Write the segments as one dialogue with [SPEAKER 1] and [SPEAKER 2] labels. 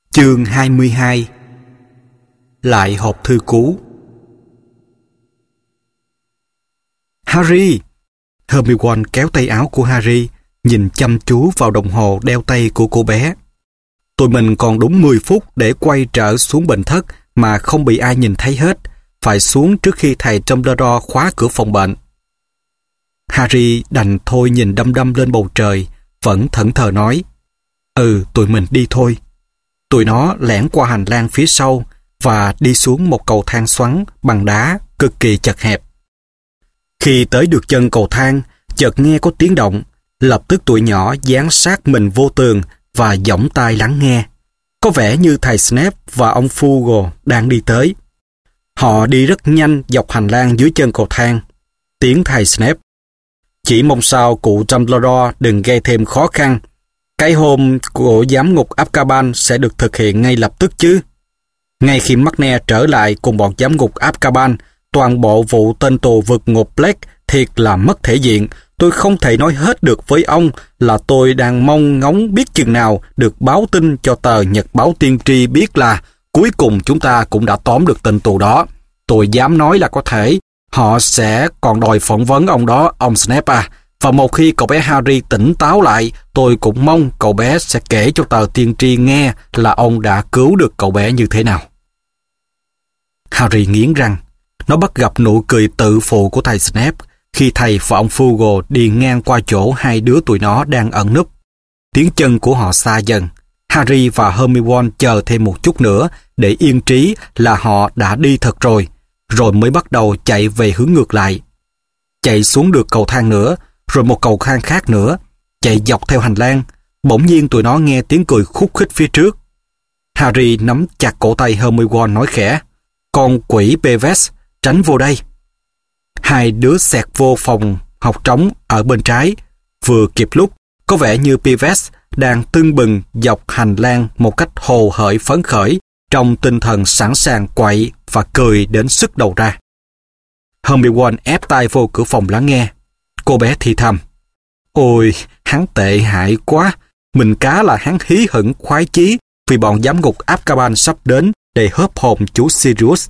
[SPEAKER 1] Chương 22. Lại hộp thư cũ. Harry! Hermione kéo tay áo của Harry, nhìn chăm chú vào đồng hồ đeo tay của cô bé. Tụi mình còn đúng 10 phút để quay trở xuống bệnh thất mà không bị ai nhìn thấy hết, phải xuống trước khi thầy Dumbledore khóa cửa phòng bệnh. Harry đành thôi nhìn đăm đăm lên bầu trời, vẫn thẫn thờ nói: tụi mình đi thôi. Tụi nó lẻn qua hành lang phía sau và đi xuống một cầu thang xoắn bằng đá cực kỳ chật hẹp. Khi tới được chân cầu thang, chợt nghe có tiếng động. Lập tức tụi nhỏ dán sát mình vô tường và giỏng tai lắng nghe. Có vẻ như thầy Snape và ông Fuggle đang đi tới. Họ đi rất nhanh dọc hành lang dưới chân cầu thang. Tiếng thầy Snape: "Chỉ mong sao cụ Dumbledore đừng gây thêm khó khăn. Cái hôm của giám ngục Azkaban sẽ được thực hiện ngay lập tức chứ." Ngay khi McNair trở lại cùng bọn giám ngục Azkaban, toàn bộ vụ tên tù vượt ngục Black thiệt là mất thể diện. Tôi không thể nói hết được với ông là tôi đang mong ngóng biết chừng nào được báo tin cho tờ Nhật báo Tiên tri biết là cuối cùng chúng ta cũng đã tóm được tên tù đó. Tôi dám nói là có thể họ sẽ còn đòi phỏng vấn ông đó, ông Snape à. Và một khi cậu bé Harry tỉnh táo lại, tôi cũng mong cậu bé sẽ kể cho tờ tiên tri nghe là ông đã cứu được cậu bé như thế nào. Harry nghiến răng. Nó bắt gặp nụ cười tự phụ của thầy Snape khi thầy và ông Fuggle đi ngang qua chỗ hai đứa tụi nó đang ẩn núp. Tiếng chân của họ xa dần. Harry và Hermione chờ thêm một chút nữa để yên trí là họ đã đi thật rồi mới bắt đầu chạy về hướng ngược lại. Chạy xuống được cầu thang nữa, rồi một cầu thang khác nữa, chạy dọc theo hành lang. Bỗng nhiên tụi nó nghe tiếng cười khúc khích phía trước. Harry nắm chặt cổ tay Hermione nói khẽ: "Con quỷ Peeves, tránh vô đây." Hai đứa xẹt vô phòng học trống ở bên trái. Vừa kịp lúc, có vẻ như Peeves đang tưng bừng dọc hành lang một cách hồ hởi phấn khởi, trong tinh thần sẵn sàng quậy và cười đến sứt đầu ra. Hermione ép tai vô cửa phòng lắng nghe. Cô bé thì thầm: "Ôi, hắn tệ hại quá. Mình cá là hắn hí hửng khoái chí vì bọn giám ngục Azkaban sắp đến để hớp hồn chú Sirius."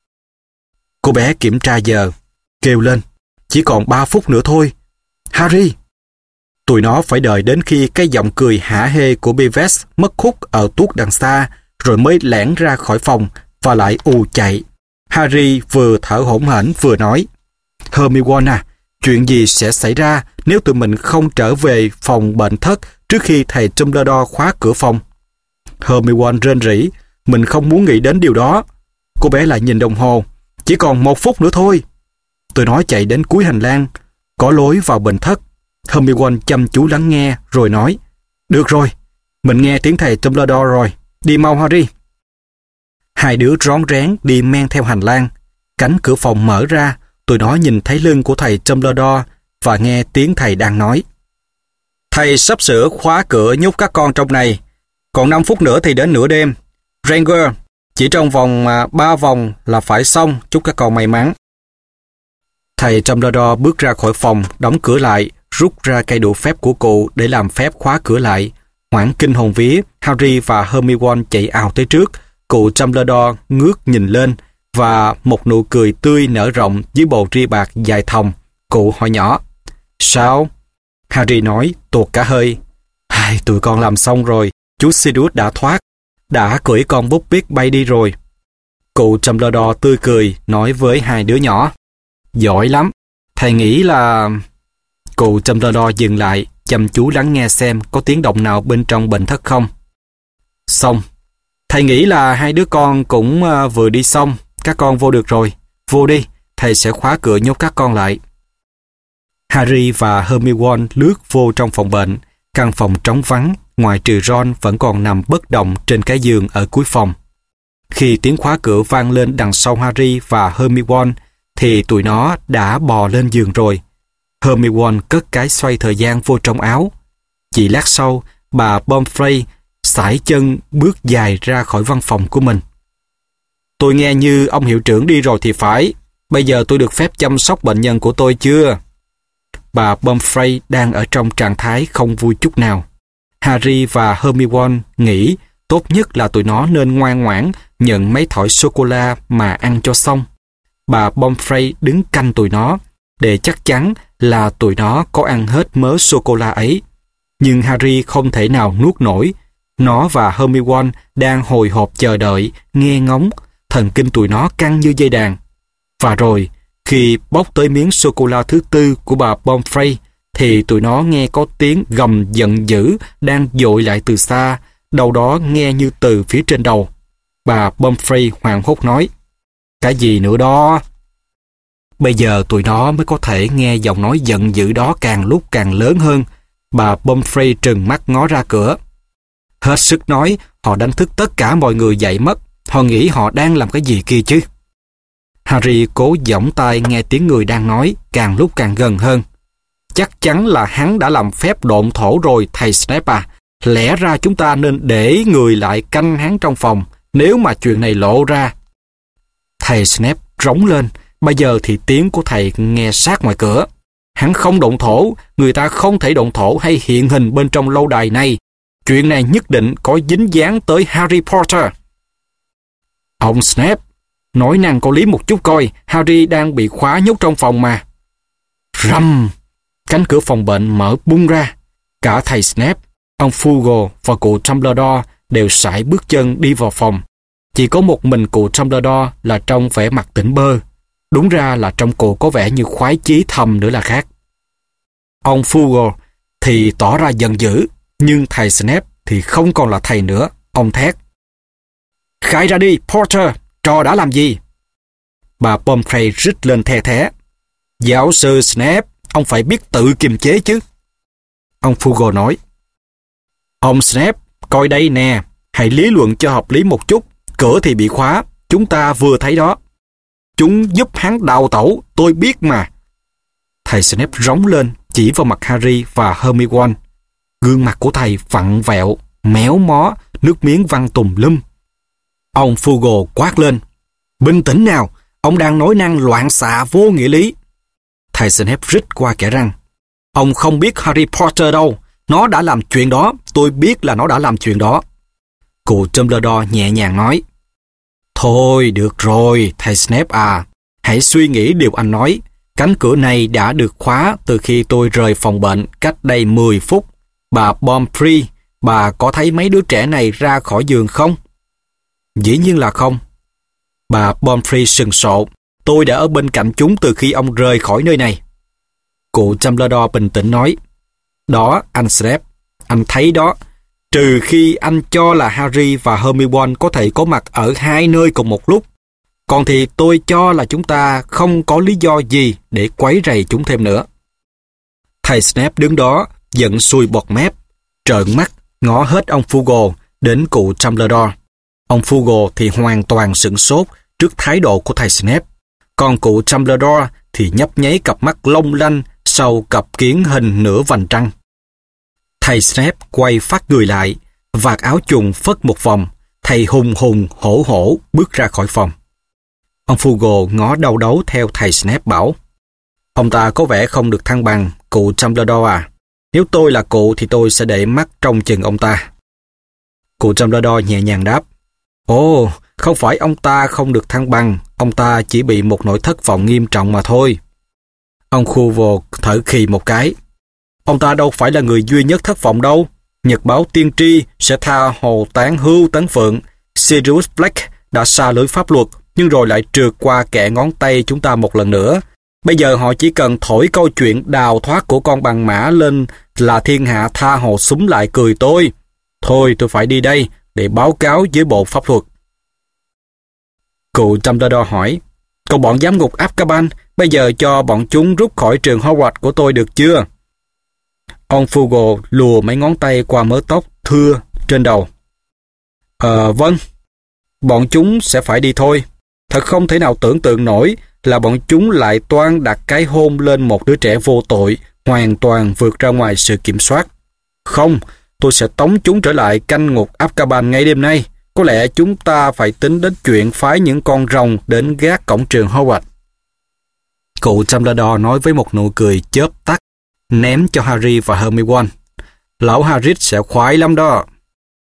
[SPEAKER 1] Cô bé kiểm tra giờ, kêu lên: "Chỉ còn 3 phút nữa thôi. Harry!" Tụi nó phải đợi đến khi cái giọng cười hả hê của Peeves mất hút ở tuốt đằng xa, rồi mới lẻn ra khỏi phòng và lại ù chạy. Harry vừa thở hổn hển vừa nói: "Hermione à, chuyện gì sẽ xảy ra nếu tụi mình không trở về phòng bệnh thất trước khi thầy Dumbledore khóa cửa phòng?" Hermione rên rỉ: "Mình không muốn nghĩ đến điều đó." Cô bé lại nhìn đồng hồ: "Chỉ còn 1 phút nữa thôi." Tụi nó chạy đến cuối hành lang, có lối vào bệnh thất. Hermione chăm chú lắng nghe rồi nói: "Được rồi, mình nghe tiếng thầy Dumbledore rồi. Đi mau Harry." Hai đứa rón rén đi men theo hành lang. Cánh cửa phòng mở ra, tụi nó nhìn thấy lưng của thầy Dumbledore và nghe tiếng thầy đang nói: "Thầy sắp sửa khóa cửa nhốt các con trong này. Còn 5 phút nữa thì đến nửa đêm. Ranger, chỉ trong vòng 3 vòng là phải xong, chúc các con may mắn." Thầy Dumbledore bước ra khỏi phòng, đóng cửa lại, rút ra cây đũa phép của cụ để làm phép khóa cửa lại. Hoảng kinh hồn vía, Harry và Hermione chạy ào tới trước. Cụ Dumbledore ngước nhìn lên và một nụ cười tươi nở rộng dưới bầu ria bạc dài thòng. Cụ hỏi nhỏ: "Sao?" Harry nói tuột cả hơi: "Tụi con làm xong rồi. Chú Sirius đã thoát, đã cưỡi con búp bít bay đi rồi." Cụ Dumbledore tươi cười nói với hai đứa nhỏ: "Giỏi lắm. Thầy nghĩ là..." Cụ Dumbledore dừng lại, chăm chú lắng nghe xem có tiếng động nào bên trong bệnh thất không. "Xong. Thầy nghĩ là hai đứa con cũng vừa đi xong. Các con vô được rồi. Vô đi, thầy sẽ khóa cửa nhốt các con lại." Harry và Hermione lướt vô trong phòng bệnh. Căn phòng trống vắng, ngoài trừ Ron vẫn còn nằm bất động trên cái giường ở cuối phòng. Khi tiếng khóa cửa vang lên đằng sau Harry và Hermione, thì tụi nó đã bò lên giường rồi. Hermione cất cái xoay thời gian vô trong áo. Chỉ lát sau, bà Pomfrey sải chân bước dài ra khỏi văn phòng của mình. "Tôi nghe như ông hiệu trưởng đi rồi thì phải. Bây giờ tôi được phép chăm sóc bệnh nhân của tôi chưa?" Bà Pomfrey đang ở trong trạng thái không vui chút nào. Harry và Hermione nghĩ tốt nhất là tụi nó nên ngoan ngoãn nhận mấy thỏi sô-cô-la mà ăn cho xong. Bà Pomfrey đứng canh tụi nó, để chắc chắn là tụi nó có ăn hết mớ sô-cô-la ấy. Nhưng Harry không thể nào nuốt nổi. Nó và Hermione đang hồi hộp chờ đợi, nghe ngóng, thần kinh tụi nó căng như dây đàn. Và rồi, khi bóc tới miếng sô-cô-la thứ tư của bà Pomfrey, thì tụi nó nghe có tiếng gầm giận dữ đang dội lại từ xa, đâu đó nghe như từ phía trên đầu. Bà Pomfrey hoảng hốt nói, cái gì nữa đó? Bây giờ tụi nó mới có thể nghe giọng nói giận dữ đó càng lúc càng lớn hơn. Bà Pomfrey trừng mắt ngó ra cửa. Hết sức nói, họ đánh thức tất cả mọi người dậy mất. Họ nghĩ họ đang làm cái gì kia chứ? Harry cố giỏng tai nghe tiếng người đang nói, càng lúc càng gần hơn. Chắc chắn là hắn đã làm phép độn thổ rồi, thầy Snape à. Lẽ ra chúng ta nên để người lại canh hắn trong phòng, nếu mà chuyện này lộ ra. Thầy Snape rống lên, bây giờ thì tiếng của thầy nghe sát ngoài cửa. Hắn không độn thổ, người ta không thể độn thổ hay hiện hình bên trong lâu đài này. Chuyện này nhất định có dính dáng tới Harry Potter. Ông Snape, nói năng có lý một chút coi, Harry đang bị khóa nhốt trong phòng mà. Rầm! Cánh cửa phòng bệnh mở bung ra. Cả thầy Snape, ông Fuggle và cụ Dumbledore đều sải bước chân đi vào phòng. Chỉ có một mình cụ Dumbledore là trong vẻ mặt tỉnh bơ. Đúng ra là trong cụ có vẻ như khoái chí thầm nữa là khác. Ông Fuggle thì tỏ ra giận dữ, nhưng thầy Snape thì không còn là thầy nữa. Ông thét, khai ra đi, Potter, trò đã làm gì? Bà Pomfrey rít lên the thé. Giáo sư Snape, ông phải biết tự kiềm chế chứ. Ông Fuggle nói, ông Snape, coi đây nè, hãy lý luận cho hợp lý một chút. Cửa thì bị khóa, chúng ta vừa thấy đó. Chúng giúp hắn đào tẩu, tôi biết mà. Thầy Snape rống lên, chỉ vào mặt Harry và Hermione. Gương mặt của thầy vặn vẹo, méo mó, nước miếng văng tùm lum. Ông Fuggle quát lên, bình tĩnh nào, ông đang nói năng loạn xạ vô nghĩa lý. Thầy Snape rít qua kẽ răng, ông không biết Harry Potter đâu, nó đã làm chuyện đó, tôi biết là nó đã làm chuyện đó. Cụ Dumbledore nhẹ nhàng nói, thôi được rồi, thầy Snape à, hãy suy nghĩ điều anh nói. Cánh cửa này đã được khóa từ khi tôi rời phòng bệnh cách đây 10 phút. Bà Pomfrey, bà có thấy mấy đứa trẻ này ra khỏi giường không? Dĩ nhiên là không. Bà Pomfrey sừng sộ, tôi đã ở bên cạnh chúng từ khi ông rời khỏi nơi này. Cụ Dumbledore bình tĩnh nói, đó anh Snape, anh thấy đó, trừ khi anh cho là Harry và Hermione có thể có mặt ở hai nơi cùng một lúc. Còn thì tôi cho là chúng ta không có lý do gì để quấy rầy chúng thêm nữa. Thầy Snape đứng đó, giận sùi bọt mép, trợn mắt, ngó hết ông Fuggle đến cụ Dumbledore. Ông Fuggle thì hoàn toàn sửng sốt trước thái độ của thầy Snape. Còn cụ Dumbledore thì nhấp nháy cặp mắt long lanh sau cặp kiến hình nửa vành trăng. Thầy Snape quay phát người lại, vạt áo choàng phất một vòng, thầy hùng hùng hổ hổ bước ra khỏi phòng. Ông Fuggle ngó đầu đấu theo thầy Snape bảo, ông ta có vẻ không được thăng bằng, cụ Dumbledore à. Nếu tôi là cụ thì tôi sẽ để mắt trông chừng ông ta. Cụ Dumbledore nhẹ nhàng đáp, ồ, không phải ông ta không được thăng bằng, ông ta chỉ bị một nỗi thất vọng nghiêm trọng mà thôi. Ông Fuggle thở khì một cái, ông ta đâu phải là người duy nhất thất vọng đâu. Nhật báo tiên tri sẽ tha hồ tán hưu tán phượng. Sirius Black đã xa lưới pháp luật, nhưng rồi lại trượt qua kẽ ngón tay chúng ta một lần nữa. Bây giờ họ chỉ cần thổi câu chuyện đào thoát của con bằng mã lên là thiên hạ tha hồ xúm lại cười tôi. Thôi tôi phải đi đây để báo cáo với bộ pháp luật. Cụ Dumbledore hỏi, còn bọn giám ngục Azkaban, bây giờ cho bọn chúng rút khỏi trường Hogwarts của tôi được chưa? Ông Fuggle lùa mấy ngón tay qua mớ tóc thưa trên đầu. Vâng, bọn chúng sẽ phải đi thôi. Thật không thể nào tưởng tượng nổi là bọn chúng lại toan đặt cái hôn lên một đứa trẻ vô tội, hoàn toàn vượt ra ngoài sự kiểm soát. Không, tôi sẽ tống chúng trở lại canh ngục Azkaban ngay đêm nay. Có lẽ chúng ta phải tính đến chuyện phái những con rồng đến gác cổng trường Hogwarts. Cụ Dumbledore nói với một nụ cười chớp tắt, ném cho Harry và Hermione. Lão Hagrid sẽ khoái lắm đó.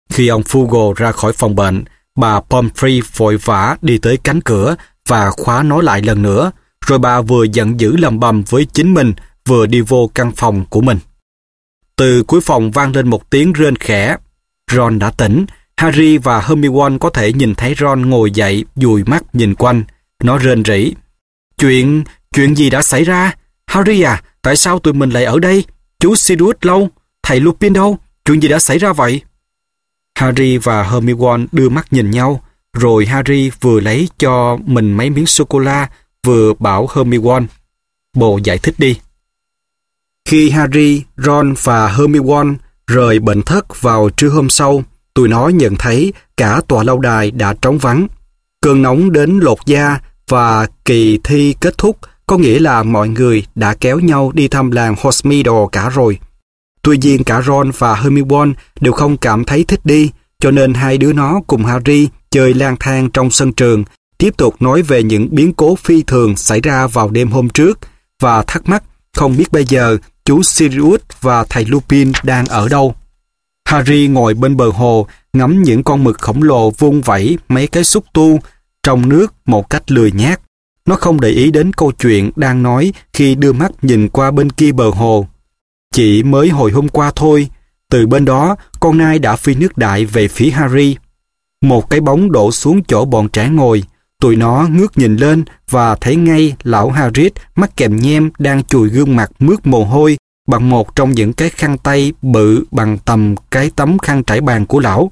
[SPEAKER 1] Khi ông Fugo ra khỏi phòng bệnh, bà Pomfrey vội vã đi tới cánh cửa và khóa nó lại lần nữa, rồi bà vừa giận dữ lầm bầm với chính mình, vừa đi vô căn phòng của mình. Từ cuối phòng vang lên một tiếng rên khẽ. Ron đã tỉnh. Harry và Hermione có thể nhìn thấy Ron ngồi dậy, dụi mắt nhìn quanh. Nó rên rỉ. Chuyện gì đã xảy ra? Harry à, tại sao tụi mình lại ở đây? Chú Sirius đâu? Thầy Lupin đâu? Chuyện gì đã xảy ra vậy? Harry và Hermione đưa mắt nhìn nhau, rồi Harry vừa lấy cho mình mấy miếng sô-cô-la, vừa bảo Hermione: "Bồ giải thích đi." Khi Harry, Ron và Hermione rời bệnh thất vào trưa hôm sau, tụi nó nhận thấy cả tòa lâu đài đã trống vắng. Cơn nóng đến lột da và kỳ thi kết thúc, có nghĩa là mọi người đã kéo nhau đi thăm làng Hogsmeade cả rồi. Tuy nhiên cả Ron và Hermione đều không cảm thấy thích đi, cho nên hai đứa nó cùng Harry chơi lang thang trong sân trường, tiếp tục nói về những biến cố phi thường xảy ra vào đêm hôm trước, và thắc mắc không biết bây giờ chú Sirius và thầy Lupin đang ở đâu. Harry ngồi bên bờ hồ, ngắm những con mực khổng lồ vung vẩy mấy cái xúc tu trong nước một cách lười nhác. Nó không để ý đến câu chuyện đang nói khi đưa mắt nhìn qua bên kia bờ hồ. Chỉ mới hồi hôm qua thôi, từ bên đó, con nai đã phi nước đại về phía Harry. Một cái bóng đổ xuống chỗ bọn trẻ ngồi. Tụi nó ngước nhìn lên và thấy ngay lão Hagrid mắt kèm nhem đang chùi gương mặt mướt mồ hôi bằng một trong những cái khăn tay bự bằng tầm cái tấm khăn trải bàn của lão.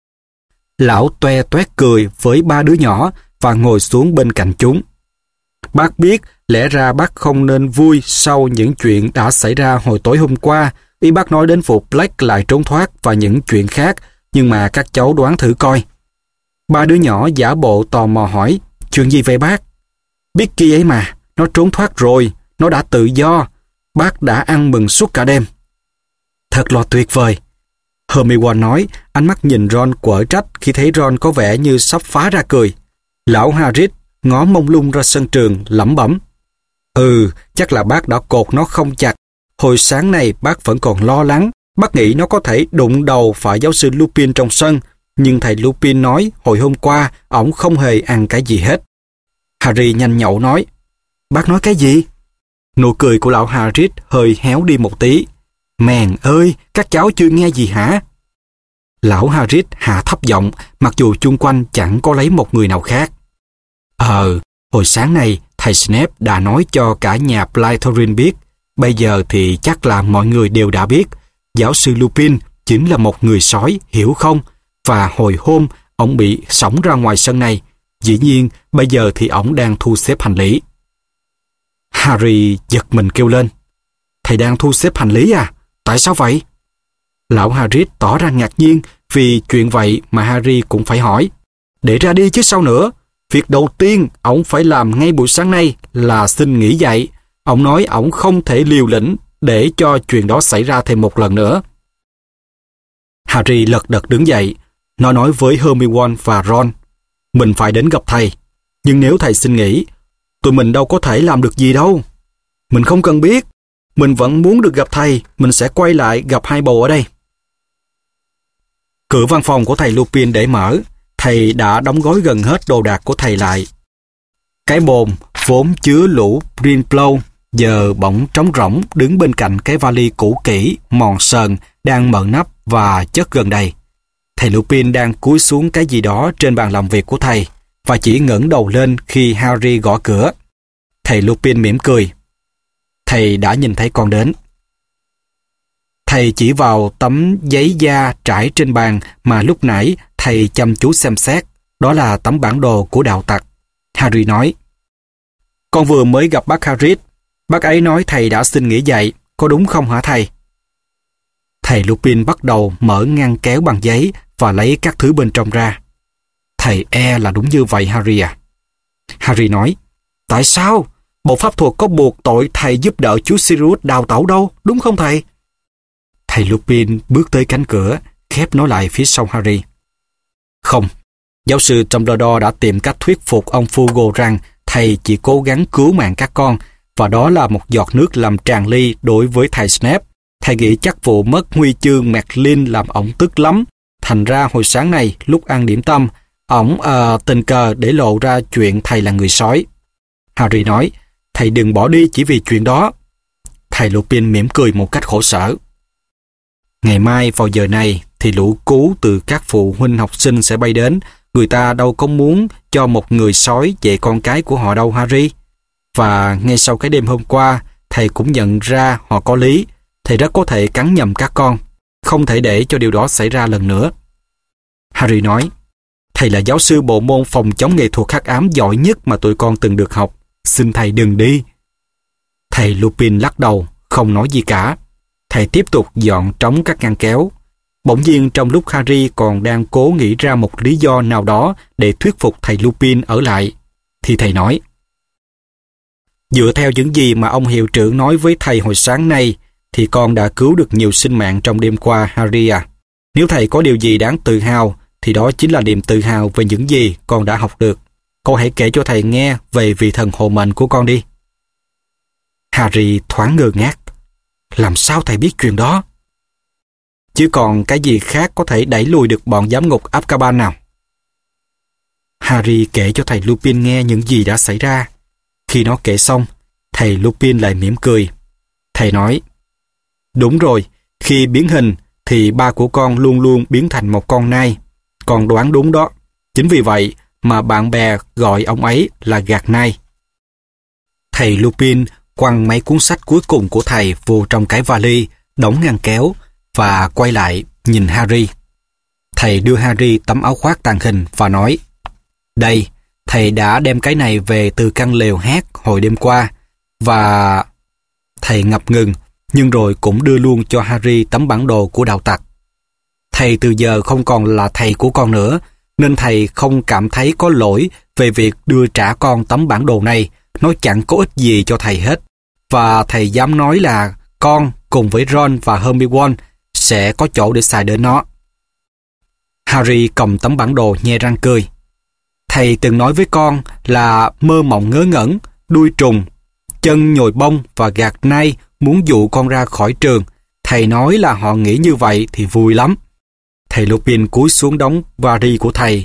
[SPEAKER 1] Lão toe toét cười với ba đứa nhỏ và ngồi xuống bên cạnh chúng. Bác biết lẽ ra bác không nên vui sau những chuyện đã xảy ra hồi tối hôm qua. Ý bác nói đến vụ Black lại trốn thoát và những chuyện khác, nhưng mà các cháu đoán thử coi. Ba đứa nhỏ giả bộ tò mò hỏi: "Chuyện gì vậy bác?" "Becky ấy mà, nó trốn thoát rồi, nó đã tự do. Bác đã ăn mừng suốt cả đêm." "Thật là tuyệt vời," Hermione nói, ánh mắt nhìn Ron quở trách khi thấy Ron có vẻ như sắp phá ra cười. Lão Hagrid ngó mông lung ra sân trường, lẩm bẩm: Chắc là bác đã cột nó không chặt. Hồi sáng nay bác vẫn còn lo lắng, bác nghĩ nó có thể đụng đầu phải giáo sư Lupin trong sân, nhưng thầy Lupin nói hồi hôm qua ổng không hề ăn cái gì hết." Harry nhanh nhậu nói: "Bác nói cái gì?" Nụ cười của lão Hagrid hơi héo đi một tí. "Mèn ơi, các cháu chưa nghe gì hả?" Lão Hagrid hạ thấp giọng, mặc dù chung quanh chẳng có lấy một người nào khác. Hồi sáng nay thầy Snape đã nói cho cả nhà Slytherin biết. Bây giờ thì chắc là mọi người đều đã biết. Giáo sư Lupin chính là một người sói, hiểu không? Và hồi hôm ổng bị xổng ra ngoài sân này. Dĩ nhiên bây giờ thì ổng đang thu xếp hành lý." Harry giật mình kêu lên: "Thầy đang thu xếp hành lý à? Tại sao vậy?" Lão Hagrid tỏ ra ngạc nhiên vì chuyện vậy mà Harry cũng phải hỏi. "Để ra đi chứ sao nữa. Việc đầu tiên ổng phải làm ngay buổi sáng nay là xin nghỉ dạy. Ổng nói ổng không thể liều lĩnh để cho chuyện đó xảy ra thêm một lần nữa." Harry lật đật đứng dậy. Nó nói với Hermione và Ron: "Mình phải đến gặp thầy. Nhưng nếu thầy xin nghỉ, tụi mình đâu có thể làm được gì đâu. Mình không cần biết. Mình vẫn muốn được gặp thầy. Mình sẽ quay lại gặp hai bồ ở đây." Cửa văn phòng của thầy Lupin để mở. Thầy đã đóng gói gần hết đồ đạc của thầy lại. Cái bồn vốn chứa lũ Grinplow giờ bỗng trống rỗng đứng bên cạnh cái vali cũ kỹ, mòn sờn, đang mở nắp và chất gần đầy. Thầy Lupin đang cúi xuống cái gì đó trên bàn làm việc của thầy và chỉ ngẩng đầu lên khi Harry gõ cửa. Thầy Lupin mỉm cười: "Thầy đã nhìn thấy con đến." Thầy chỉ vào tấm giấy da trải trên bàn mà lúc nãy thầy chăm chú xem xét. Đó là tấm bản đồ của đạo tặc. Harry nói: "Con vừa mới gặp bác Hagrid. Bác ấy nói thầy đã xin nghỉ dạy, có đúng không hả thầy?" Thầy Lupin bắt đầu mở ngăn kéo bằng giấy và lấy các thứ bên trong ra. "Thầy là đúng như vậy Harry à?" Harry nói: "Tại sao? Bộ pháp thuật có buộc tội thầy giúp đỡ chú Sirius đào tẩu đâu, đúng không thầy?" Thầy Lupin bước tới cánh cửa, khép nó lại phía sau Harry. "Không, giáo sư Dumbledore đã tìm cách thuyết phục ông Fugo rằng thầy chỉ cố gắng cứu mạng các con, và đó là một giọt nước làm tràn ly đối với thầy Snape. Thầy nghĩ chắc vụ mất huy chương Merlin làm ổng tức lắm. thành ra hồi sáng này lúc ăn điểm tâm, ổng tình cờ để lộ ra chuyện thầy là người sói. Harry nói, thầy đừng bỏ đi chỉ vì chuyện đó. Thầy Lupin mỉm cười một cách khổ sở. Ngày mai vào giờ này thì lũ cú từ các phụ huynh học sinh sẽ bay đến. Người ta đâu có muốn cho một người sói dạy con cái của họ đâu, Harry. Và ngay sau cái đêm hôm qua, thầy cũng nhận ra họ có lý. Thầy rất có thể cắn nhầm các con. Không thể để cho điều đó xảy ra lần nữa. Harry nói, thầy là giáo sư bộ môn phòng chống nghệ thuật hắc ám giỏi nhất mà tụi con từng được học. Xin thầy đừng đi. Thầy Lupin lắc đầu, không nói gì cả. Thầy tiếp tục dọn trống các ngăn kéo. Bỗng nhiên trong lúc Harry còn đang cố nghĩ ra một lý do nào đó để thuyết phục thầy Lupin ở lại, thì thầy nói, dựa theo những gì mà ông hiệu trưởng nói với thầy hồi sáng nay, thì con đã cứu được nhiều sinh mạng trong đêm qua, Harry à. Nếu thầy có điều gì đáng tự hào, thì đó chính là niềm tự hào về những gì con đã học được. Con hãy kể cho thầy nghe về vị thần hộ mệnh của con đi. Harry thoáng ngơ ngác. Làm sao thầy biết chuyện đó? Chứ còn cái gì khác có thể đẩy lùi được bọn giám ngục Azkaban nào? Harry kể cho thầy Lupin nghe những gì đã xảy ra. Khi nó kể xong, thầy Lupin lại mỉm cười. Thầy nói, đúng rồi, khi biến hình thì ba của con luôn luôn biến thành một con nai. Con đoán đúng đó. Chính vì vậy mà bạn bè gọi ông ấy là gạt nai. Thầy Lupin quăng mấy cuốn sách cuối cùng của thầy vô trong cái vali, đóng ngăn kéo và quay lại nhìn Harry. Thầy đưa Harry tấm áo khoác tàng hình và nói, đây, thầy đã đem cái này về từ căn lều hát hồi đêm qua. Và... Thầy ngập ngừng, nhưng rồi cũng đưa luôn cho Harry tấm bản đồ của đạo tặc. Thầy từ giờ không còn là thầy của con nữa, nên thầy không cảm thấy có lỗi về việc đưa trả con tấm bản đồ này. Nó chẳng có ích gì cho thầy hết. Và thầy dám nói là con cùng với Ron và Hermione sẽ có chỗ để xài đến nó. Harry cầm tấm bản đồ nhe răng cười. Thầy từng nói với con là mơ mộng ngớ ngẩn, đuôi trùng, chân nhồi bông và gạt nai muốn dụ con ra khỏi trường. Thầy nói là họ nghĩ như vậy thì vui lắm. Thầy Lupin cúi xuống đóng vali của thầy.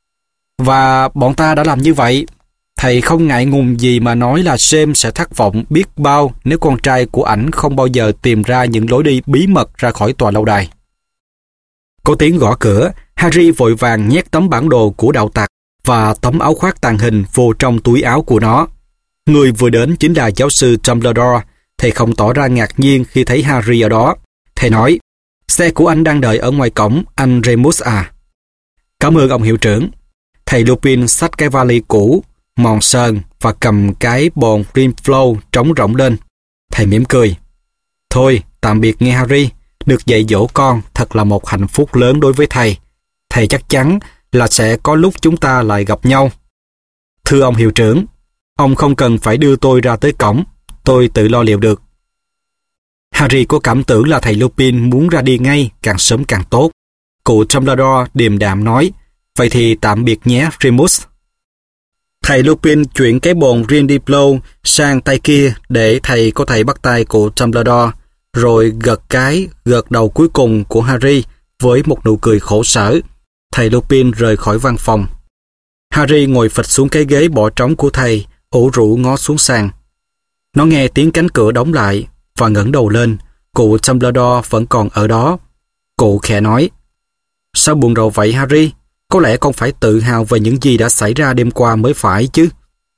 [SPEAKER 1] Và bọn ta đã làm như vậy. Thầy không ngại ngùng gì mà nói là James sẽ thất vọng biết bao nếu con trai của ảnh không bao giờ tìm ra những lối đi bí mật ra khỏi tòa lâu đài. Có tiếng gõ cửa, Harry vội vàng nhét tấm bản đồ của đạo tặc và tấm áo khoác tàng hình vô trong túi áo của nó. Người vừa đến chính là giáo sư Dumbledore. Thầy không tỏ ra ngạc nhiên khi thấy Harry ở đó. Thầy nói, xe của anh đang đợi ở ngoài cổng, anh Remus à. Cảm ơn ông hiệu trưởng. Thầy Lupin xách cái vali cũ, mòn sơn và cầm cái bồn Grimflow trống rỗng lên. Thầy mỉm cười. Thôi, tạm biệt nghe Harry. Được dạy dỗ con thật là một hạnh phúc lớn đối với thầy. Thầy chắc chắn là sẽ có lúc chúng ta lại gặp nhau. Thưa ông hiệu trưởng, ông không cần phải đưa tôi ra tới cổng. Tôi tự lo liệu được. Harry có cảm tưởng là thầy Lupin muốn ra đi ngay, càng sớm càng tốt. Cụ Dumbledore điềm đạm nói, vậy thì tạm biệt nhé, Remus. Thầy Lupin chuyển cái bồn Grindylow sang tay kia để thầy có thể bắt tay cụ Dumbledore, rồi gật đầu cuối cùng của Harry với một nụ cười khổ sở. Thầy Lupin rời khỏi văn phòng. Harry ngồi phịch xuống cái ghế bỏ trống của thầy, ủ rũ ngó xuống sàn. Nó nghe tiếng cánh cửa đóng lại và ngẩng đầu lên. Cụ Dumbledore vẫn còn ở đó. Cụ khẽ nói, sao buồn rầu vậy Harry? Có lẽ con phải tự hào về những gì đã xảy ra đêm qua mới phải chứ.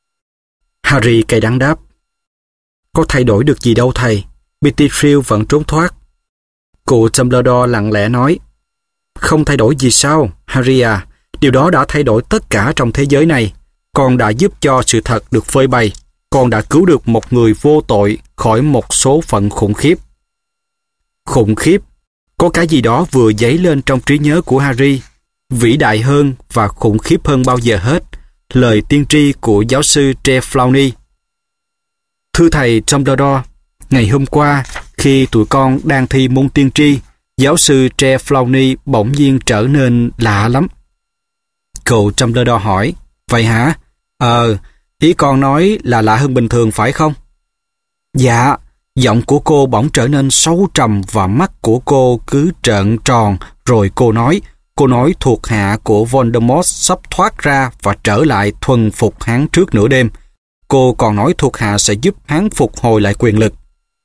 [SPEAKER 1] Harry cay đắng đáp, có thay đổi được gì đâu thầy. Pettigrew vẫn trốn thoát. Cụ Dumbledore lặng lẽ nói, không thay đổi gì sao, Harry à? Điều đó đã thay đổi tất cả trong thế giới này. Con đã giúp cho sự thật được phơi bày. Con đã cứu được một người vô tội khỏi một số phận khủng khiếp. Khủng khiếp? Có cái gì đó vừa dấy lên trong trí nhớ của Harry. Vĩ đại hơn và khủng khiếp hơn bao giờ hết. Lời tiên tri của giáo sư Trelawney. Thưa thầy Dumbledore, ngày hôm qua, khi tụi con đang thi môn tiên tri, giáo sư Trelawney bỗng nhiên trở nên lạ lắm. Cậu Dumbledore hỏi, vậy hả? Ý con nói là lạ hơn bình thường phải không? Dạ, giọng của cô bỗng trở nên sâu trầm và mắt của cô cứ trợn tròn, rồi cô nói, cô nói thuộc hạ của Voldemort sắp thoát ra và trở lại thuần phục hắn trước nửa đêm. Cô còn nói thuộc hạ sẽ giúp hắn phục hồi lại quyền lực.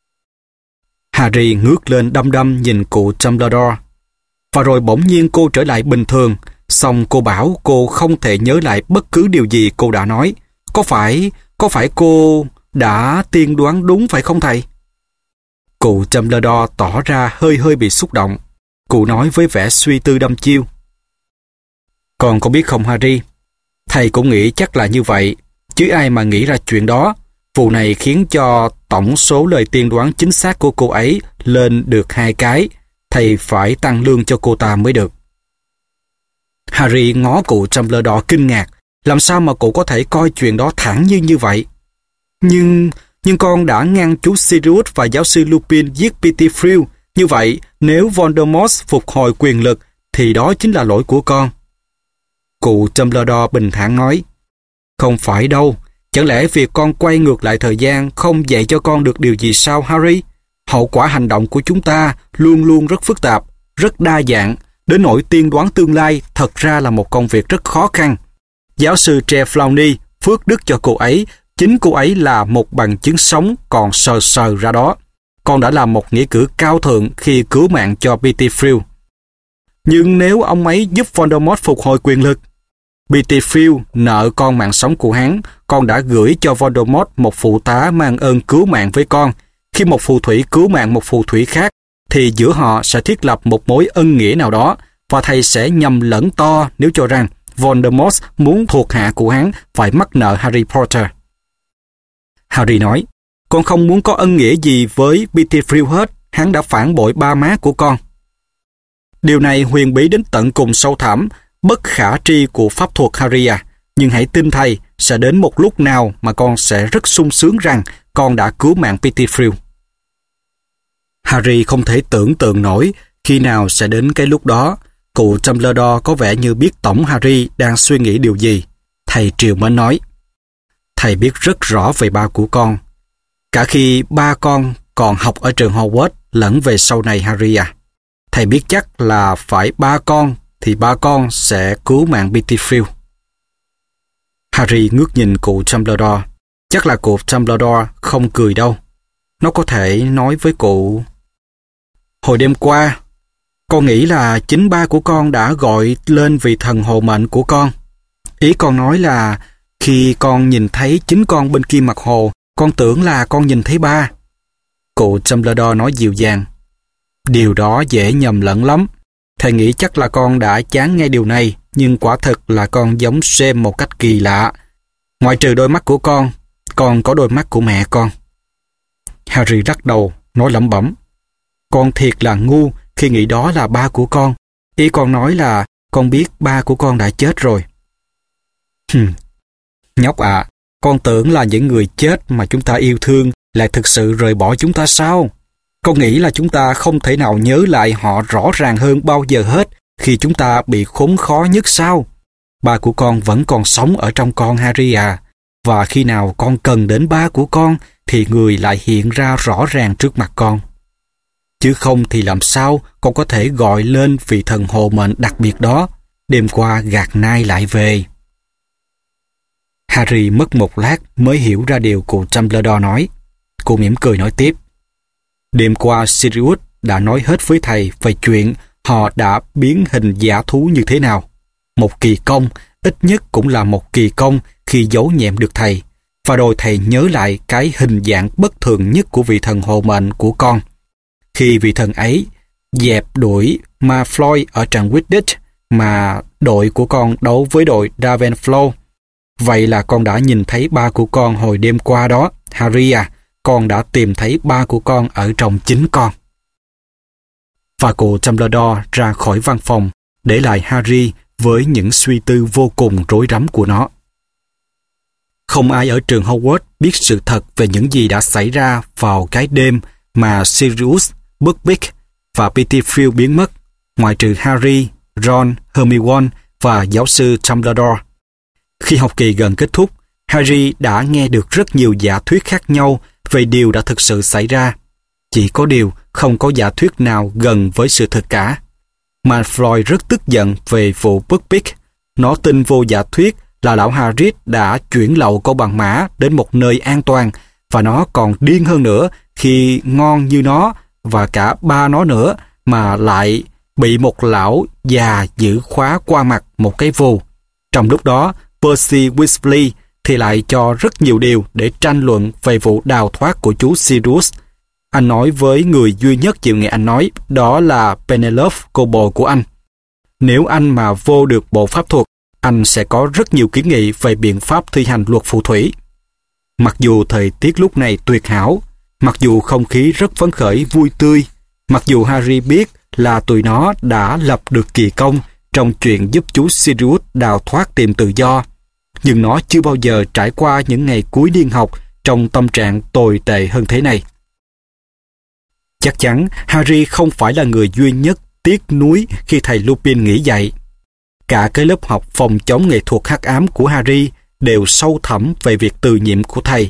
[SPEAKER 1] Harry ngước lên đăm đăm nhìn cụ Dumbledore. Và rồi bỗng nhiên cô trở lại bình thường, xong cô bảo cô không thể nhớ lại bất cứ điều gì cô đã nói. Có phải cô đã tiên đoán đúng phải không thầy? Cụ Dumbledore tỏ ra hơi bị xúc động. Cụ nói với vẻ suy tư đăm chiêu. Con có biết không Harry, thầy cũng nghĩ chắc là như vậy, chứ ai mà nghĩ ra chuyện đó. Vụ này khiến cho tổng số lời tiên đoán chính xác của cô ấy lên được 2 cái. Thầy phải tăng lương cho cô ta mới được. Harry ngó cụ Dumbledore kinh ngạc. Làm sao mà cụ có thể coi chuyện đó thẳng như vậy? Nhưng con đã ngăn chú Sirius và giáo sư Lupin giết Pettigrew. Như vậy, nếu Voldemort phục hồi quyền lực, thì đó chính là lỗi của con. Cụ Dumbledore bình thản nói, không phải đâu. Chẳng lẽ việc con quay ngược lại thời gian không dạy cho con được điều gì sao Harry? Hậu quả hành động của chúng ta luôn luôn rất phức tạp, rất đa dạng, đến nỗi tiên đoán tương lai thật ra là một công việc rất khó khăn. Giáo sư Trelawney phước đức cho cô ấy, chính cô ấy là một bằng chứng sống còn sờ ra đó. Con đã làm một nghĩa cử cao thượng khi cứu mạng cho Pettigrew. Nhưng nếu ông ấy giúp Voldemort phục hồi quyền lực, Pettigrew nợ con mạng sống của hắn, con đã gửi cho Voldemort một phụ tá mang ơn cứu mạng với con. Khi một phù thủy cứu mạng một phù thủy khác, thì giữa họ sẽ thiết lập một mối ân nghĩa nào đó, và thầy sẽ nhầm lẫn to nếu cho rằng Voldemort muốn thuộc hạ của hắn phải mắc nợ Harry Potter. Harry nói, con không muốn có ân nghĩa gì với Pettigrew hết, hắn đã phản bội ba má của con. Điều này huyền bí đến tận cùng sâu thẳm, bất khả tri của pháp thuật Harry à, nhưng hãy tin thầy, sẽ đến một lúc nào mà con sẽ rất sung sướng rằng con đã cứu mạng Pettigrew. Harry không thể tưởng tượng nổi khi nào sẽ đến cái lúc đó. Cụ Dumbledore có vẻ như biết tổng Harry đang suy nghĩ điều gì. Thầy triều mến nói, thầy biết rất rõ về ba của con, cả khi ba con còn học ở trường Hogwarts lẫn về sau này Harry à. Thầy biết chắc là phải ba con thì ba con sẽ cứu mạng Pettigrew. Harry ngước nhìn cụ Dumbledore. Chắc là cụ Dumbledore không cười đâu. Nó có thể nói với cụ, hồi đêm qua, con nghĩ là chính ba của con đã gọi lên vị thần hộ mệnh của con. Ý con nói là khi con nhìn thấy chính con bên kia mặt hồ, con tưởng là con nhìn thấy ba. Cụ Dumbledore nói dịu dàng, điều đó dễ nhầm lẫn lắm. Thầy nghĩ chắc là con đã chán nghe điều này, nhưng quả thực là con giống James một cách kỳ lạ. Ngoại trừ đôi mắt của con có đôi mắt của mẹ con. Harry lắc đầu, nói lẩm bẩm, con thiệt là ngu khi nghĩ đó là ba của con. Ý con nói là con biết ba của con đã chết rồi. Nhóc ạ, con tưởng là những người chết mà chúng ta yêu thương lại thực sự rời bỏ chúng ta sao? Con nghĩ là chúng ta không thể nào nhớ lại họ rõ ràng hơn bao giờ hết khi chúng ta bị khốn khó nhất sao? Ba của con vẫn còn sống ở trong con Harry à, và khi nào con cần đến ba của con thì người lại hiện ra rõ ràng trước mặt con. Chứ không thì làm sao con có thể gọi lên vị thần hộ mệnh đặc biệt đó, đêm qua gạt nai lại về. Harry mất một lát mới hiểu ra điều cụ Dumbledore nói. Cô mỉm cười nói tiếp, đêm qua Sirius đã nói hết với thầy về chuyện họ đã biến hình giả thú như thế nào. Một kỳ công, ít nhất cũng là một kỳ công khi giấu nhẹm được thầy. Và rồi thầy nhớ lại cái hình dạng bất thường nhất của vị thần hộ mệnh của con. Khi vị thần ấy dẹp đuổi Malfoy ở trận Quidditch mà đội của con đấu với đội Ravenclaw. Vậy là con đã nhìn thấy ba của con hồi đêm qua đó, Harry à, con đã tìm thấy ba của con ở trong chính con. Và cụ Dumbledore ra khỏi văn phòng, để lại Harry với những suy tư vô cùng rối rắm của nó. Không ai ở trường Hogwarts biết sự thật về những gì đã xảy ra vào cái đêm mà Sirius, Buckbeak và Pettigrew biến mất, ngoại trừ Harry, Ron, Hermione và giáo sư Dumbledore. Khi học kỳ gần kết thúc, Harry đã nghe được rất nhiều giả thuyết khác nhau về điều đã thực sự xảy ra. Chỉ có điều không có giả thuyết nào gần với sự thật cả. Malfoy rất tức giận về vụ Buckbeak. Nó tin vô giả thuyết là lão Hagrid đã chuyển lậu câu bằng mã đến một nơi an toàn, và nó còn điên hơn nữa khi ngon như nó và cả ba nó nữa mà lại bị một lão già giữ khóa qua mặt một cái vù. Trong lúc đó, Percy Weasley thì lại cho rất nhiều điều để tranh luận về vụ đào thoát của chú Sirius. Anh nói với người duy nhất chịu nghe anh nói, đó là Penelope, cô bồ của anh. Nếu anh mà vô được bộ pháp thuật, anh sẽ có rất nhiều kiến nghị về biện pháp thi hành luật phù thủy. Mặc dù thời tiết lúc này tuyệt hảo, mặc dù không khí rất phấn khởi vui tươi, mặc dù Harry biết là tụi nó đã lập được kỳ công trong chuyện giúp chú Sirius đào thoát tìm tự do, nhưng nó chưa bao giờ trải qua những ngày cuối niên học trong tâm trạng tồi tệ hơn thế này. Chắc chắn Harry không phải là người duy nhất tiếc nuối khi thầy Lupin nghỉ dạy. Cả cái lớp học phòng chống nghệ thuật hắc ám của Harry đều sâu thẳm về việc từ nhiệm của thầy.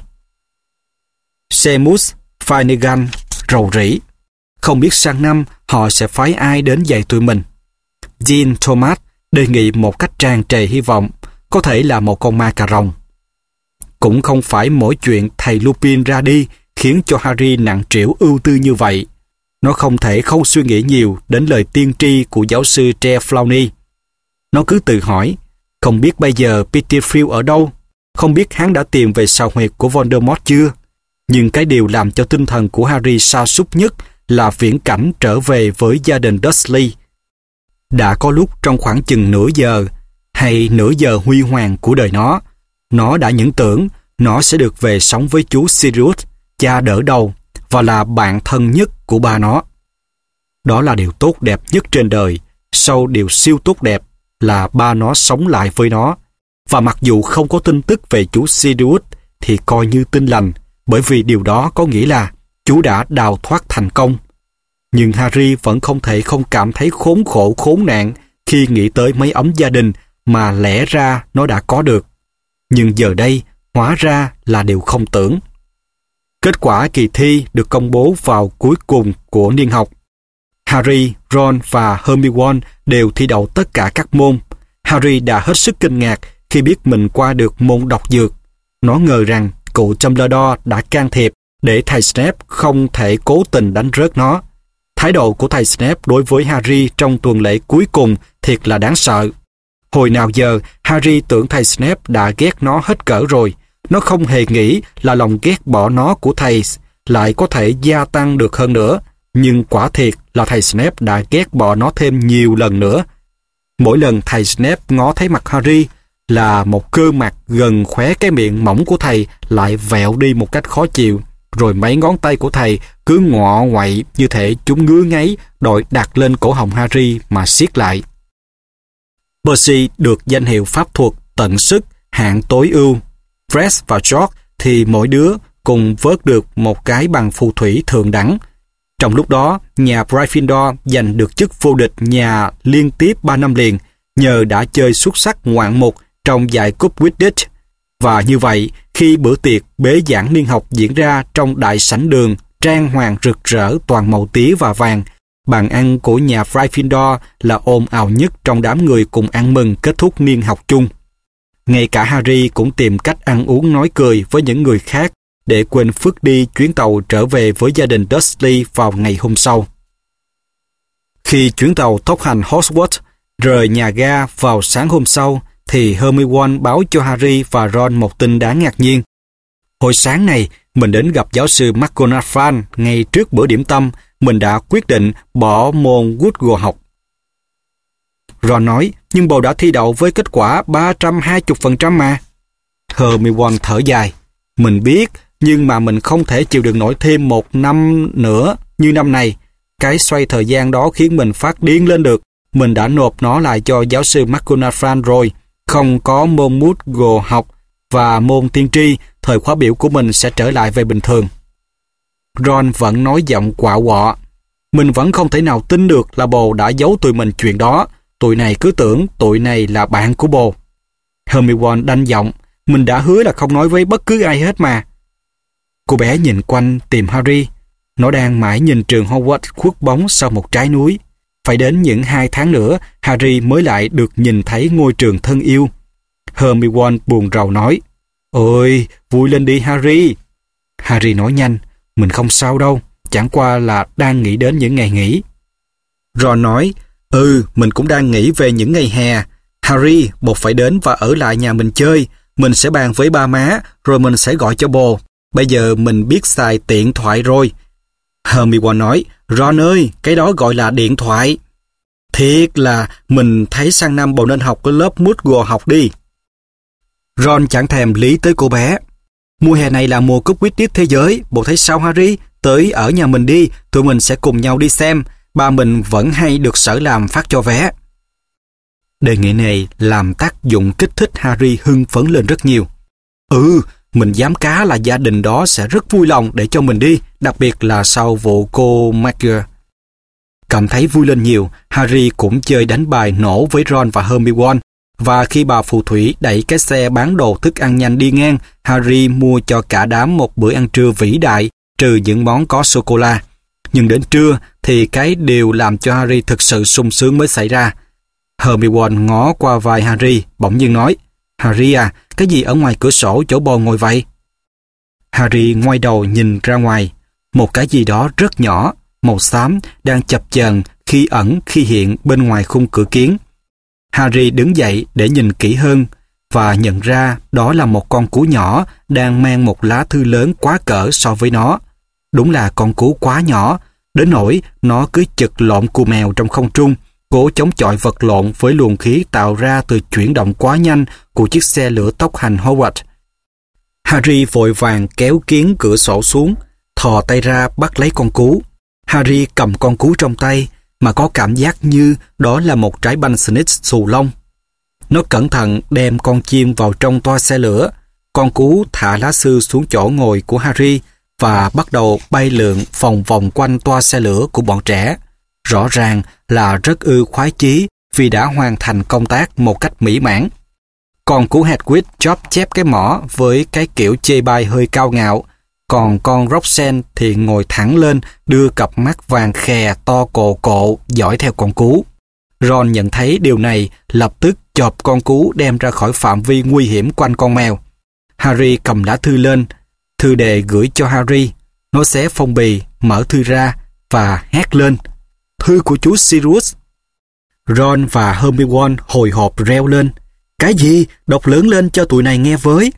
[SPEAKER 1] Seamus Finnegan rầu rĩ. Không biết sang năm họ sẽ phái ai đến dạy tụi mình. Dean Thomas đề nghị một cách tràn trề hy vọng, có thể là một con ma cà rồng. Cũng không phải mỗi chuyện thầy Lupin ra đi khiến cho Harry nặng trĩu ưu tư như vậy. Nó không thể không suy nghĩ nhiều đến lời tiên tri của giáo sư Trelawney. Nó cứ tự hỏi, không biết bây giờ Peterfield ở đâu, không biết hắn đã tìm về sào huyệt của Voldemort chưa. Nhưng cái điều làm cho tinh thần của Harry sa sút nhất là viễn cảnh trở về với gia đình Dursley. Đã có lúc trong khoảng chừng nửa giờ hay nửa giờ huy hoàng của đời nó đã những tưởng nó sẽ được về sống với chú Sirius, cha đỡ đầu và là bạn thân nhất của ba nó. Đó là điều tốt đẹp nhất trên đời, sau điều siêu tốt đẹp là ba nó sống lại với nó. Và mặc dù không có tin tức về chú Sirius thì coi như tin lành, bởi vì điều đó có nghĩa là chú đã đào thoát thành công. Nhưng Harry vẫn không thể không cảm thấy khốn khổ khốn nạn khi nghĩ tới mấy ấm gia đình mà lẽ ra nó đã có được. Nhưng giờ đây, hóa ra là điều không tưởng. Kết quả kỳ thi được công bố vào cuối cùng của niên học. Harry, Ron và Hermione đều thi đậu tất cả các môn. Harry đã hết sức kinh ngạc khi biết mình qua được môn độc dược. Nó ngờ rằng cụ Dumbledore đã can thiệp để thầy Snape không thể cố tình đánh rớt nó. Thái độ của thầy Snape đối với Harry trong tuần lễ cuối cùng thiệt là đáng sợ. Hồi nào giờ, Harry tưởng thầy Snape đã ghét nó hết cỡ rồi. Nó không hề nghĩ là lòng ghét bỏ nó của thầy lại có thể gia tăng được hơn nữa. Nhưng quả thiệt là thầy Snape đã ghét bỏ nó thêm nhiều lần nữa. Mỗi lần thầy Snape ngó thấy mặt Harry là một cơ mặt gần khóe cái miệng mỏng của thầy lại vẹo đi một cách khó chịu, rồi mấy ngón tay của thầy cứ ngọ ngoậy như thể chúng ngứa ngáy đòi đặt lên cổ họng Harry mà siết lại. Percy được danh hiệu pháp thuật tận sức hạng tối ưu. Fred và George thì mỗi đứa cùng vớt được một cái bằng phù thủy thượng đẳng. Trong lúc đó, nhà Gryffindor giành được chức vô địch nhà liên tiếp 3 năm liền nhờ đã chơi xuất sắc ngoạn mục trong giải cúp Quidditch. Và như vậy, khi bữa tiệc bế giảng niên học diễn ra trong đại sảnh đường trang hoàng rực rỡ toàn màu tía và vàng, bàn ăn của nhà Gryffindor là ồn ào nhất trong đám người cùng ăn mừng kết thúc niên học chung. Ngay cả Harry cũng tìm cách ăn uống nói cười với những người khác để quên phước đi chuyến tàu trở về với gia đình Dursley vào ngày hôm sau. Khi chuyến tàu tốc hành Hogwarts rời nhà ga vào sáng hôm sau, thì Hermione báo cho Harry và Ron một tin đáng ngạc nhiên. Hồi sáng này, mình đến gặp giáo sư McGonagall ngay trước bữa điểm tâm, mình đã quyết định bỏ môn Woodgall học. Ron nói, nhưng bồ đã thi đậu với kết quả 320% mà. Hermione thở dài. Mình biết, nhưng mà mình không thể chịu đựng nổi thêm một năm nữa như năm này. Cái xoay thời gian đó khiến mình phát điên lên được. Mình đã nộp nó lại cho giáo sư McGonagall rồi. Không có môn Woodgall học và môn tiên tri, thời khóa biểu của mình sẽ trở lại về bình thường. Ron vẫn nói giọng quạ quọ. Mình vẫn không thể nào tin được là bồ đã giấu tụi mình chuyện đó. Tụi này cứ tưởng tụi này là bạn của bồ. Hermione đanh giọng. Mình đã hứa là không nói với bất cứ ai hết mà. Cô bé nhìn quanh tìm Harry. Nó đang mãi nhìn trường Hogwarts khuất bóng sau một trái núi. Phải đến những 2 tháng nữa, Harry mới lại được nhìn thấy ngôi trường thân yêu. Hermione buồn rầu nói, ôi, vui lên đi Harry. Harry nói nhanh, mình không sao đâu, chẳng qua là đang nghĩ đến những ngày nghỉ. Ron nói, mình cũng đang nghĩ về những ngày hè. Harry, bố phải đến và ở lại nhà mình chơi. Mình sẽ bàn với ba má, rồi mình sẽ gọi cho bồ. Bây giờ mình biết xài điện thoại rồi. Hermione nói, Ron ơi, cái đó gọi là điện thoại. Thiệt là mình thấy sang năm bồ nên học cái lớp Muggle học đi. Ron chẳng thèm lý tới cô bé. Mùa hè này là mùa cúp Quidditch thế giới, bồ thấy sao Harry? Tới ở nhà mình đi, tụi mình sẽ cùng nhau đi xem. Ba mình vẫn hay được sở làm phát cho vé. Đề nghị này làm tác dụng kích thích Harry hưng phấn lên rất nhiều. Mình dám cá là gia đình đó sẽ rất vui lòng để cho mình đi, đặc biệt là sau vụ cô McGonagall. Cảm thấy vui lên nhiều, Harry cũng chơi đánh bài nổ với Ron và Hermione. Và khi bà phù thủy đẩy cái xe bán đồ thức ăn nhanh đi ngang, Harry mua cho cả đám một bữa ăn trưa vĩ đại, trừ những món có sô-cô-la. Nhưng đến trưa thì cái điều làm cho Harry thực sự sung sướng mới xảy ra. Hermione ngó qua vai Harry, bỗng nhiên nói, Harry à, cái gì ở ngoài cửa sổ chỗ bồ ngồi vậy? Harry ngoái đầu nhìn ra ngoài. Một cái gì đó rất nhỏ, màu xám, đang chập chờn khi ẩn khi hiện bên ngoài khung cửa kiến. Harry đứng dậy để nhìn kỹ hơn và nhận ra đó là một con cú nhỏ đang mang một lá thư lớn quá cỡ so với nó. Đúng là con cú quá nhỏ, đến nỗi nó cứ chực lộn cù mèo trong không trung, cố chống chọi vật lộn với luồng khí tạo ra từ chuyển động quá nhanh của chiếc xe lửa tốc hành Hogwarts. Harry vội vàng kéo kiến cửa sổ xuống, thò tay ra bắt lấy con cú. Harry cầm con cú trong tay mà có cảm giác như đó là một trái banh snitch xù lông. Nó cẩn thận đem con chim vào trong toa xe lửa. Con cú thả lá thư xuống chỗ ngồi của Harry và bắt đầu bay lượn vòng vòng quanh toa xe lửa của bọn trẻ. Rõ ràng là rất khoái chí vì đã hoàn thành công tác một cách mỹ mãn. Con cú Hedwig chóp chép cái mỏ với cái kiểu chê bai hơi cao ngạo, còn con Roxanne thì ngồi thẳng lên đưa cặp mắt vàng khè to cộ cộ dõi theo con cú. Ron nhận thấy điều này, lập tức chộp con cú đem ra khỏi phạm vi nguy hiểm quanh con mèo. Harry cầm lá thư lên, thư đề gửi cho Harry. Nó xé phong bì, mở thư ra và hét lên, thư của chú Sirius. Ron và Hermione hồi hộp reo lên, cái gì? Đọc lớn lên cho tụi này nghe với.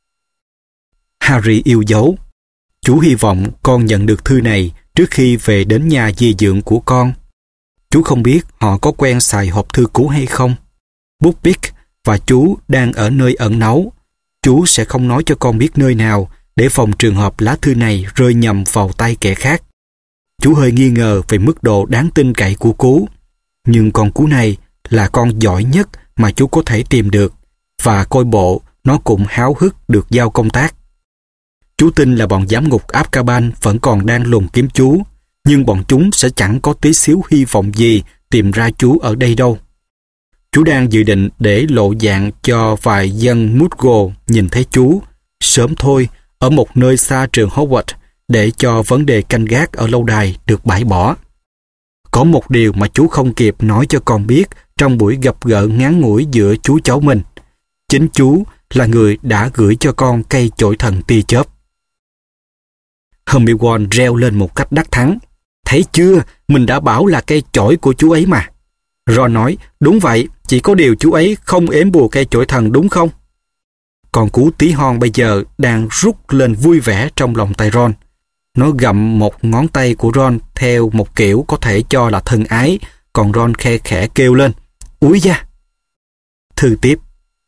[SPEAKER 1] Harry yêu dấu. Chú hy vọng con nhận được thư này trước khi về đến nhà dì dượng của con. Chú không biết họ có quen xài hộp thư cũ hay không. Buckbeak và chú đang ở nơi ẩn náu. Chú sẽ không nói cho con biết nơi nào để phòng trường hợp lá thư này rơi nhầm vào tay kẻ khác. Chú hơi nghi ngờ về mức độ đáng tin cậy của cú. Nhưng con cú này là con giỏi nhất mà chú có thể tìm được, và coi bộ nó cũng háo hức được giao công tác. Chú tin là bọn giám ngục Azkaban vẫn còn đang lùng kiếm chú, nhưng bọn chúng sẽ chẳng có tí xíu hy vọng gì tìm ra chú ở đây đâu. Chú đang dự định để lộ dạng cho vài dân Muggle nhìn thấy chú, sớm thôi, ở một nơi xa trường Hogwarts, để cho vấn đề canh gác ở lâu đài được bãi bỏ. Có một điều mà chú không kịp nói cho con biết trong buổi gặp gỡ ngắn ngủi giữa chú cháu mình. Chính chú là người đã gửi cho con cây chổi thần tia chớp. Hermione reo lên một cách đắc thắng. Thấy chưa, mình đã bảo là cây chổi của chú ấy mà. Ron nói, đúng vậy, chỉ có điều chú ấy không ếm bùa cây chổi thần đúng không? Con cú tí hon bây giờ đang rút lên vui vẻ trong lòng tay Ron. Nó gặm một ngón tay của Ron theo một kiểu có thể cho là thân ái, còn Ron khe khẽ kêu lên, úi da! Thư tiếp.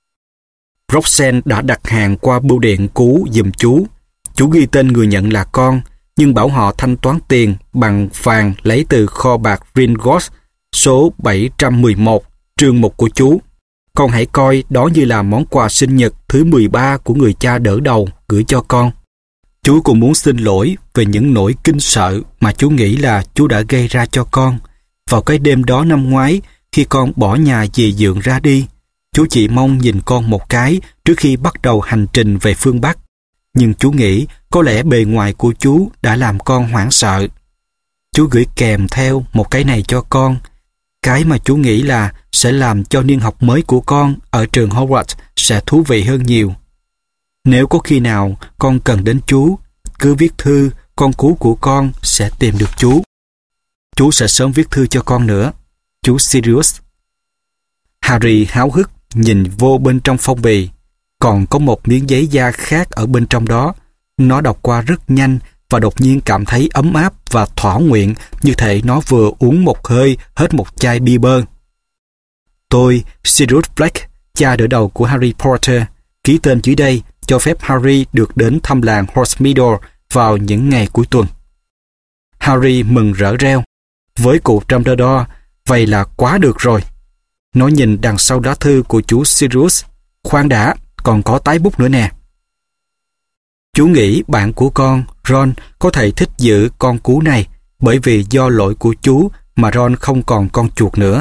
[SPEAKER 1] Roxanne đã đặt hàng qua bưu điện cú giùm chú. Chú ghi tên người nhận là con, nhưng bảo họ thanh toán tiền bằng vàng lấy từ kho bạc Gringotts số 711, trường mục của chú. Con hãy coi đó như là món quà sinh nhật thứ 13 của người cha đỡ đầu gửi cho con. Chú cũng muốn xin lỗi về những nỗi kinh sợ mà chú nghĩ là chú đã gây ra cho con. Vào cái đêm đó năm ngoái, khi con bỏ nhà dì dượng ra đi, chú chỉ mong nhìn con một cái trước khi bắt đầu hành trình về phương Bắc. Nhưng chú nghĩ có lẽ bề ngoài của chú đã làm con hoảng sợ. Chú gửi kèm theo một cái này cho con, Cái mà chú nghĩ là sẽ làm cho niên học mới của con ở trường Hogwarts sẽ thú vị hơn nhiều. Nếu có khi nào con cần đến chú, cứ viết thư, con cú của con sẽ tìm được chú. Chú sẽ sớm viết thư cho con nữa, chú Sirius. Harry háo hức nhìn vô bên trong phong bì. Còn có một miếng giấy da khác ở bên trong đó. Nó đọc qua rất nhanh và đột nhiên cảm thấy ấm áp và thỏa nguyện, như thể nó vừa uống một hơi hết một chai bia bơ. Tôi, Sirius Black, cha đỡ đầu của Harry Potter, ký tên dưới đây cho phép Harry được đến thăm làng Hogsmeade vào những ngày cuối tuần. Harry mừng rỡ reo. Với cụ Dumbledore, vậy là quá được rồi. Nó nhìn đằng sau lá thư của chú Sirius. Khoan đã, còn có tái bút nữa nè. Chú nghĩ bạn của con, Ron, có thể thích giữ con cú này, bởi vì do lỗi của chú mà Ron không còn con chuột nữa.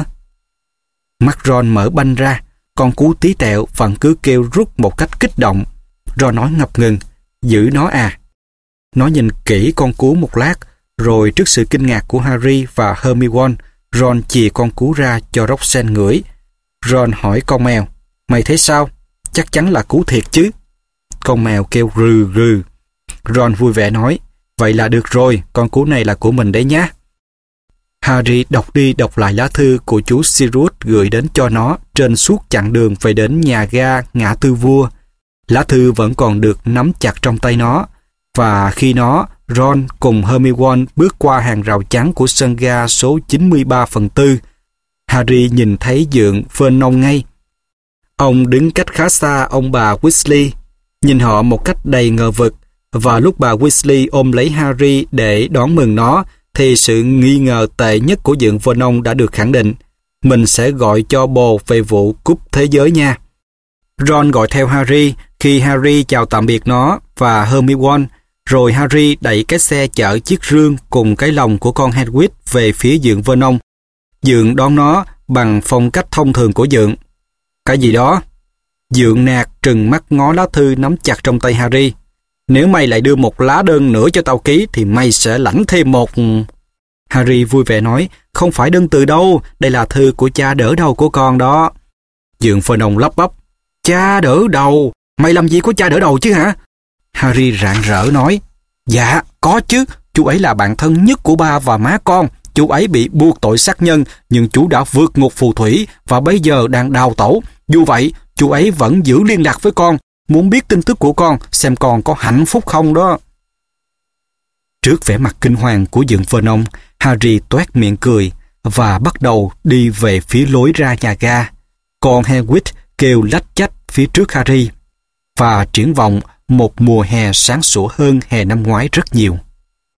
[SPEAKER 1] Mắt Ron mở banh ra, con cú tí tẹo vẫn cứ kêu rút một cách kích động. Ron nói ngập ngừng, giữ nó à. Nó nhìn kỹ con cú một lát, rồi trước sự kinh ngạc của Harry và Hermione, Ron chìa con cú ra cho Roxanne ngửi. Ron hỏi con mèo, mày thấy sao? Chắc chắn là cú thiệt chứ? Con mèo kêu rừ rừ. Ron vui vẻ nói, vậy là được rồi, con cú này là của mình đấy nhá. Harry đọc đi đọc lại lá thư của chú Sirius gửi đến cho nó trên suốt chặng đường về đến nhà ga ngã tư vua. Lá thư vẫn còn được nắm chặt trong tay nó, và khi Ron cùng Hermione bước qua hàng rào chắn của sân ga số 93/4, Harry nhìn thấy dượng Vernon ngay. Ông đứng cách khá xa ông bà Weasley, nhìn họ một cách đầy ngờ vực, và lúc bà Weasley ôm lấy Harry để đón mừng nó, thì sự nghi ngờ tệ nhất của dượng Vernon đã được khẳng định. Mình sẽ gọi cho bồ về vụ cúp thế giới nha. Ron gọi theo Harry khi Harry chào tạm biệt nó và Hermione, rồi Harry đẩy cái xe chở chiếc rương cùng cái lồng của con Hedwig về phía dượng Vernon. Dượng đón nó bằng phong cách thông thường của dượng. Cái gì đó? Dượng nạt trừng mắt ngó lá thư nắm chặt trong tay Harry. Nếu mày lại đưa một lá đơn nữa cho tao ký thì mày sẽ lãnh thêm một... Harry vui vẻ nói, không phải đơn từ đâu, đây là thư của cha đỡ đầu của con đó. Dượng Vernon lắp bắp, cha đỡ đầu? Mày làm gì có cha đỡ đầu chứ hả? Harry rạng rỡ nói, dạ, có chứ, chú ấy là bạn thân nhất của ba và má con. Chú ấy bị buộc tội sát nhân, nhưng chú đã vượt ngục phù thủy và bây giờ đang đào tẩu. Dù vậy, chú ấy vẫn giữ liên lạc với con, muốn biết tin tức của con, xem con có hạnh phúc không đó. Trước vẻ mặt kinh hoàng của dượng Vernon, Harry toét miệng cười và bắt đầu đi về phía lối ra nhà ga. Con Hedwig kêu lách chách phía trước Harry và triển vọng một mùa hè sáng sủa hơn hè năm ngoái rất nhiều.